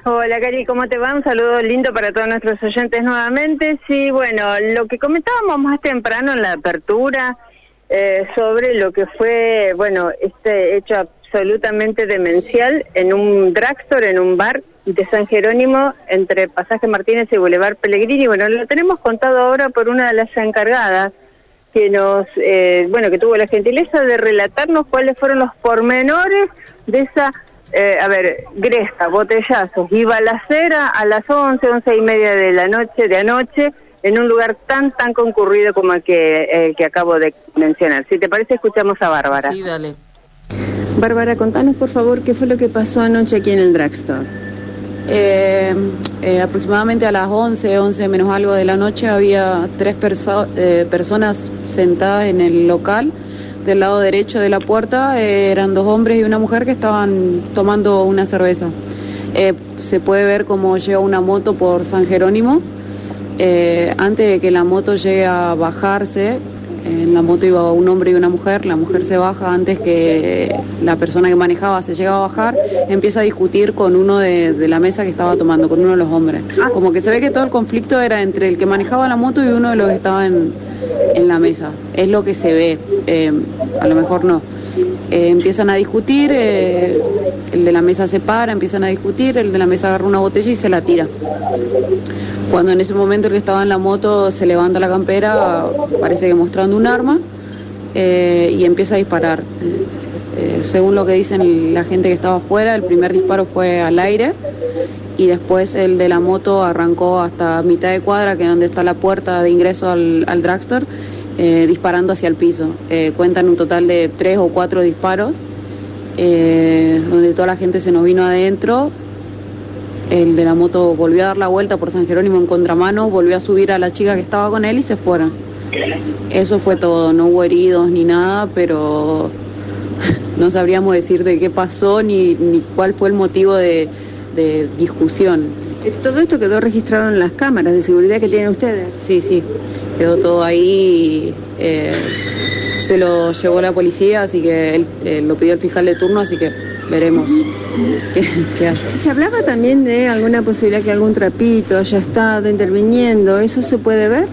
Hola, Cari, ¿cómo te va? Un saludo lindo para todos nuestros oyentes nuevamente. Sí, bueno, lo que comentábamos más temprano en la apertura sobre lo que fue, bueno, este hecho absolutamente demencial en un drugstore, en un bar de San Jerónimo, entre Pasaje Martínez y Boulevard Pellegrini. Bueno, lo tenemos contado ahora por una de las encargadas que nos, que tuvo la gentileza de relatarnos cuáles fueron los pormenores de esa gresca, botellazos y balacera a las 11:30 de la noche, de anoche, en un lugar tan concurrido como el que acabo de mencionar. Si te parece, escuchamos a Bárbara. Sí, dale. Bárbara, contanos por favor qué fue lo que pasó anoche aquí en el drugstore. Aproximadamente a las 11 menos algo de la noche había tres personas sentadas en el local. Del lado derecho de la puerta eran dos hombres y una mujer que estaban tomando una cerveza. Se puede ver cómo llega una moto por San Jerónimo. Antes de que la moto llegue a bajarse, en la moto iba un hombre y una mujer. La mujer se baja antes que la persona que manejaba se llega a bajar. Empieza a discutir con uno de la mesa que estaba tomando, con uno de los hombres. Como que se ve que todo el conflicto era entre el que manejaba la moto y uno de los que estaba en la mesa. Es lo que se ve, a lo mejor no. Empiezan a discutir, el de la mesa se para, empiezan a discutir, el de la mesa agarra una botella y se la tira. Cuando en ese momento el que estaba en la moto se levanta la campera, parece que mostrando un arma, y empieza a disparar. Según lo que dicen la gente que estaba afuera, el primer disparo fue al aire y después el de la moto arrancó hasta mitad de cuadra, que es donde está la puerta de ingreso al drugstore, disparando hacia el piso. Cuentan un total de 3 o 4 disparos, donde toda la gente se nos vino adentro. El de la moto volvió a dar la vuelta por San Jerónimo en contramano, volvió a subir a la chica que estaba con él y se fueron. Eso fue todo, no hubo heridos ni nada, pero no sabríamos decir de qué pasó ni cuál fue el motivo de discusión. Todo esto quedó registrado en las cámaras de seguridad que tienen ustedes. Sí, quedó todo ahí. Se lo llevó la policía, así que él lo pidió el fiscal de turno, así que veremos qué hace. Se hablaba también de alguna posibilidad que algún trapito haya estado interviniendo. ¿Eso se puede ver?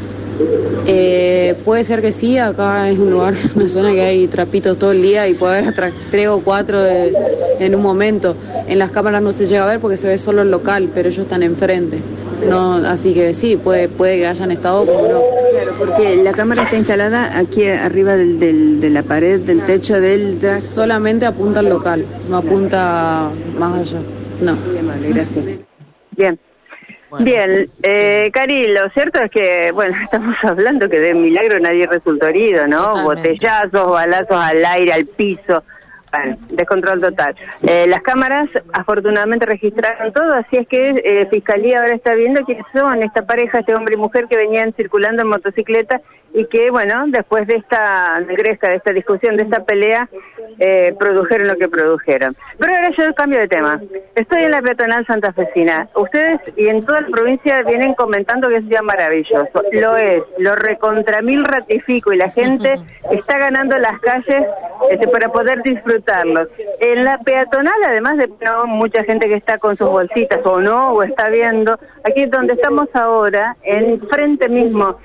Puede ser que sí. Acá es un lugar, una zona que hay trapitos todo el día y puede haber hasta 3 o 4 en un momento. En las cámaras no se llega a ver porque se ve solo el local, pero ellos están enfrente. No, así que sí, puede que hayan estado, como no. Claro, porque la cámara está instalada aquí arriba de la pared, del techo del... Solamente apunta al local, no apunta más allá. No. Muy amable, gracias. Bien. Bueno, Bien, sí. Cari, lo cierto es que, bueno, estamos hablando que de milagro nadie resultó herido, ¿no? Totalmente. Botellazos, balazos al aire, al piso, bueno, descontrol total. Las cámaras afortunadamente registraron todo, así es que Fiscalía ahora está viendo quiénes son esta pareja, este hombre y mujer que venían circulando en motocicleta y que, bueno, después de esta gresca, de esta discusión, de esta pelea, produjeron lo que produjeron. Pero ahora yo cambio de tema. Estoy en la peatonal santafesina. Ustedes y en toda la provincia vienen comentando que es un día maravilloso. Lo es, lo recontra mil ratifico y la gente está ganando las calles para poder disfrutarlo. En la peatonal, además de mucha gente que está con sus bolsitas o no, o está viendo, aquí donde estamos ahora, en frente mismo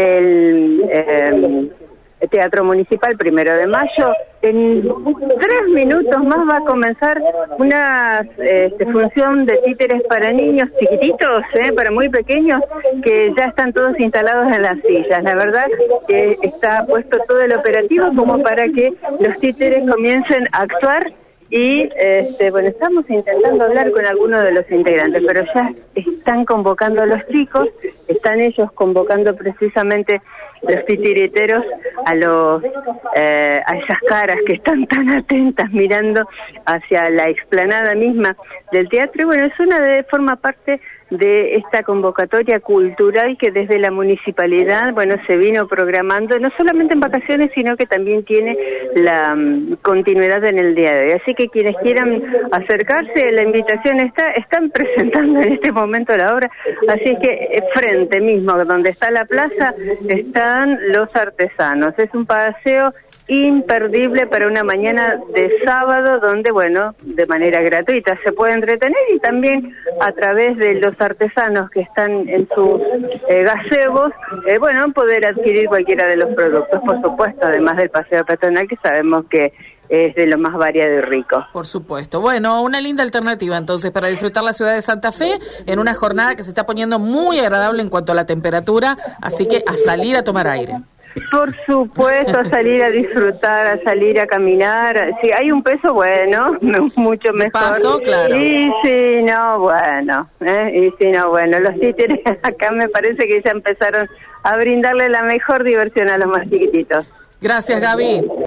del Teatro Municipal 1 de Mayo, en 3 minutos más va a comenzar una función de títeres para niños chiquititos, para muy pequeños, que ya están todos instalados en las sillas. La verdad que está puesto todo el operativo como para que los títeres comiencen a actuar. Y estamos intentando hablar con algunos de los integrantes, pero ya están convocando a los chicos, están ellos convocando precisamente los titiriteros a esas caras que están tan atentas mirando hacia la explanada misma del teatro. Y bueno, forma parte de esta convocatoria cultural que desde la municipalidad, se vino programando, no solamente en vacaciones, sino que también tiene la continuidad en el día de hoy. Así que quienes quieran acercarse, la invitación están presentando en este momento la obra, así que frente mismo, donde está la plaza, están los artesanos. Es un paseo imperdible para una mañana de sábado donde, bueno, de manera gratuita se puede entretener y también a través de los artesanos que están en sus gazebos, bueno, poder adquirir cualquiera de los productos, por supuesto, además del paseo peatonal que sabemos que es de lo más variado y rico. Por supuesto. Bueno, una linda alternativa entonces para disfrutar la ciudad de Santa Fe en una jornada que se está poniendo muy agradable en cuanto a la temperatura, así que a salir a tomar aire. Por supuesto, a salir a disfrutar, a salir a caminar. Si hay un peso, bueno, mucho mejor. Paso, claro. Y si no, bueno, los títeres acá me parece que ya empezaron a brindarle la mejor diversión a los más chiquititos. Gracias, Gaby.